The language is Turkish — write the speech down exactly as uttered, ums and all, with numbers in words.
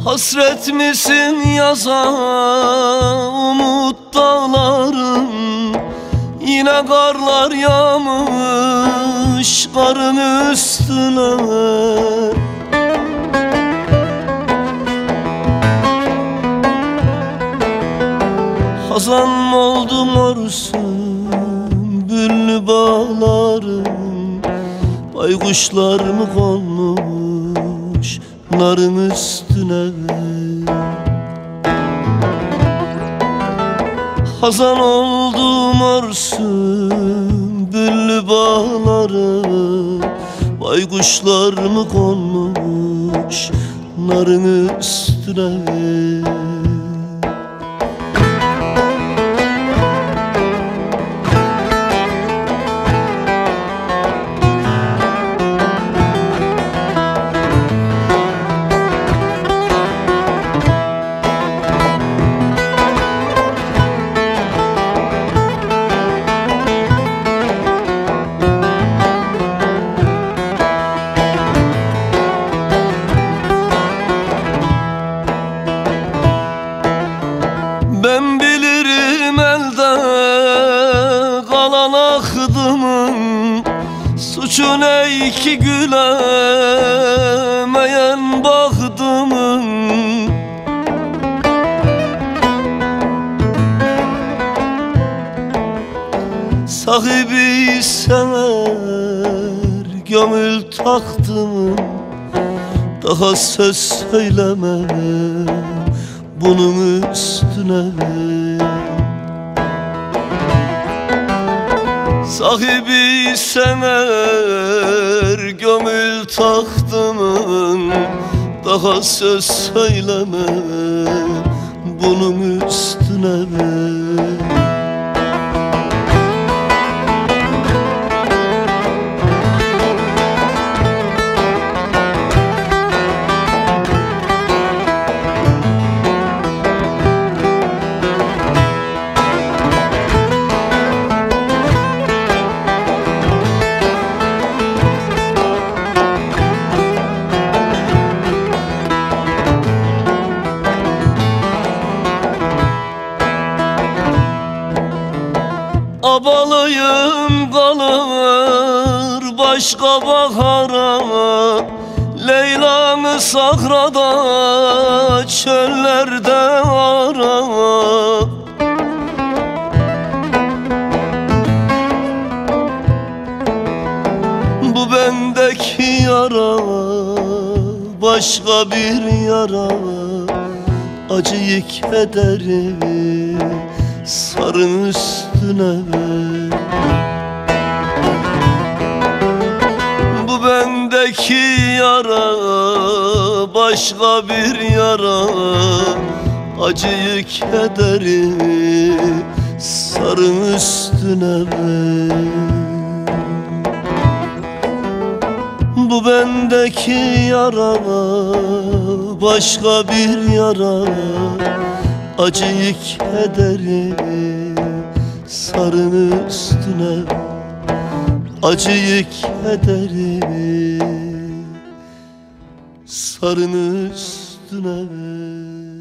Hasret misin yaza umut dağlarım? Yine karlar yağmış karın üstüne. Hazan mı oldu morsun güllü bağlarım? Baykuşlar mı konmuş narın üstüne? Hazan oldu morsun güllü bağlarım, baykuşlar mı konmuş narın üstüne? Ben bilirim elde kalan ahdımın suçu ne ki gülemeyen bahtımın. Sahibi sever gönül tahtımın, daha söz söyleme bunun üstüne. Sahibi sever gönül tahtımın, daha söz söyleme bunun üstüne. Abalıyım kalır başka bahara, Leyla'nı sahrada çöllerde ara. Bu bendeki yara başka bir yara, acıyı kederi sarın üstüne. Bu bendeki yara başka bir yara, acıyı kederi sarın üstüne. Bu bendeki yara başka bir yara, acıyı kederi sarın üstüne. Acıyı kederi sarın üstüne.